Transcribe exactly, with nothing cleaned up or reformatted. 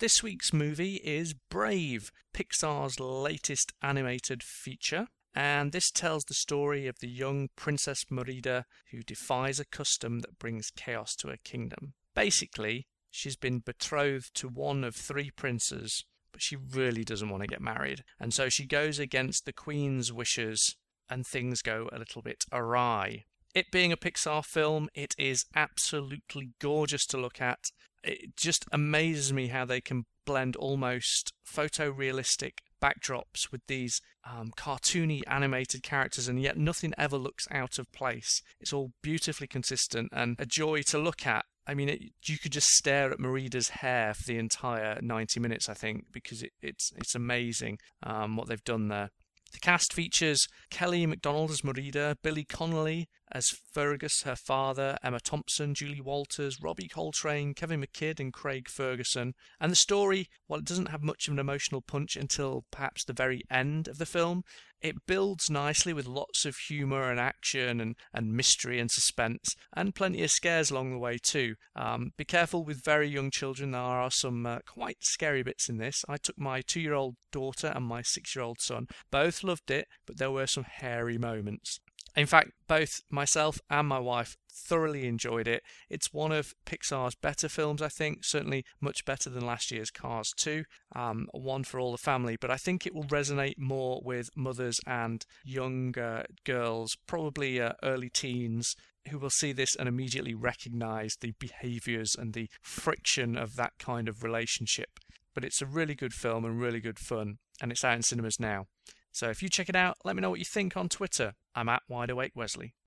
this week's movie is Brave, Pixar's latest animated feature. And this tells the story of the young Princess Merida who defies a custom that brings chaos to her kingdom. Basically, she's been betrothed to one of three princes, but she really doesn't want to get married. And so she goes against the Queen's wishes, and things go a little bit awry. It being a Pixar film, it is absolutely gorgeous to look at. It just amazes me how they can blend almost photorealistic backdrops with these um, cartoony animated characters, and yet nothing ever looks out of place. It's all beautifully consistent and a joy to look at. I mean, it, you could just stare at Merida's hair for the entire ninety minutes, I think, because it, it's it's amazing um, what they've done there. The cast features Kelly MacDonald as Merida, Billy Connolly as Fergus, her father, Emma Thompson, Julie Walters, Robbie Coltrane, Kevin McKidd and Craig Ferguson. And the story, while it doesn't have much of an emotional punch until perhaps the very end of the film, it builds nicely with lots of humour and action and, and mystery and suspense, and plenty of scares along the way too. Um, be careful with very young children. There are some uh, quite scary bits in this. I took my two-year-old daughter and my six-year-old son. Both loved it, but there were some hairy moments. In fact, both myself and my wife thoroughly enjoyed it. It's one of Pixar's better films, I think, certainly much better than last year's Cars two, um, one for all the family, but I think it will resonate more with mothers and young uh, girls, probably uh, early teens, who will see this and immediately recognise the behaviours and the friction of that kind of relationship. But it's a really good film and really good fun, and it's out in cinemas now. So if you check it out, let me know what you think on Twitter. I'm at WideAwakeWesley.